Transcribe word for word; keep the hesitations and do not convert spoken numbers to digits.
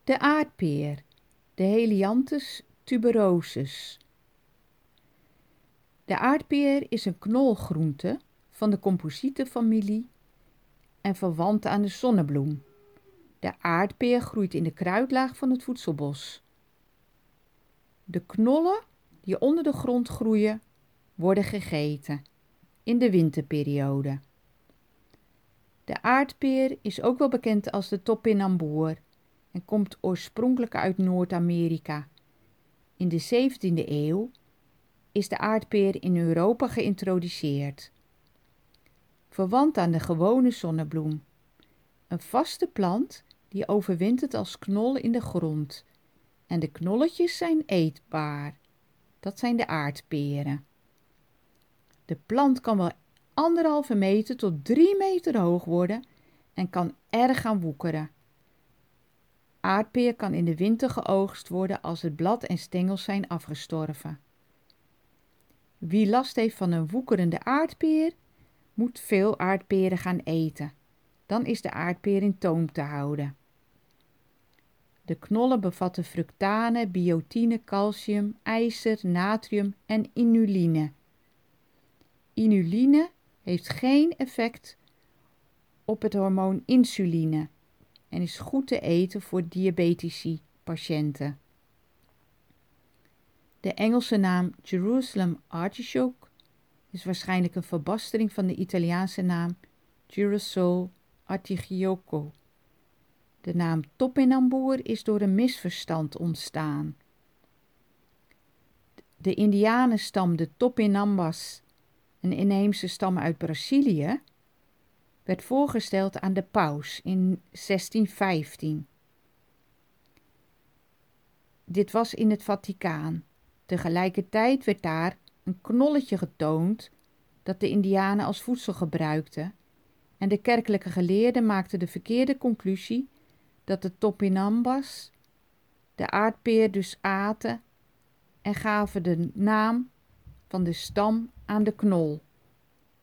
De aardpeer, de Helianthus tuberosus. De aardpeer is een knolgroente van de composietenfamilie en verwant aan de zonnebloem. De aardpeer groeit in de kruidlaag van het voedselbos. De knollen die onder de grond groeien, worden gegeten in de winterperiode. De aardpeer is ook wel bekend als de topinambour en komt oorspronkelijk uit Noord-Amerika. In de zeventiende eeuw is de aardpeer in Europa geïntroduceerd. Verwant aan de gewone zonnebloem. Een vaste plant die overwintert als knol in de grond. En de knolletjes zijn eetbaar. Dat zijn de aardperen. De plant kan wel anderhalve meter tot drie meter hoog worden en kan erg gaan woekeren. Aardpeer kan in de winter geoogst worden als het blad en stengels zijn afgestorven. Wie last heeft van een woekerende aardpeer, moet veel aardperen gaan eten. Dan is de aardpeer in toom te houden. De knollen bevatten fructane, biotine, calcium, ijzer, natrium en inuline. Inuline heeft geen effect op het hormoon insuline en is goed te eten voor diabetici patiënten. De Engelse naam Jerusalem artichoke is waarschijnlijk een verbastering van de Italiaanse naam Girasol artigliocco. De naam topinambour is door een misverstand ontstaan. De Indianenstam de Topinambas, een inheemse stam uit Brazilië, werd voorgesteld aan de paus in zestien vijftien. Dit was in het Vaticaan. Tegelijkertijd werd daar een knolletje getoond dat de Indianen als voedsel gebruikten en de kerkelijke geleerden maakten de verkeerde conclusie dat de topinambas de aardpeer dus aten en gaven de naam van de stam aan de knol.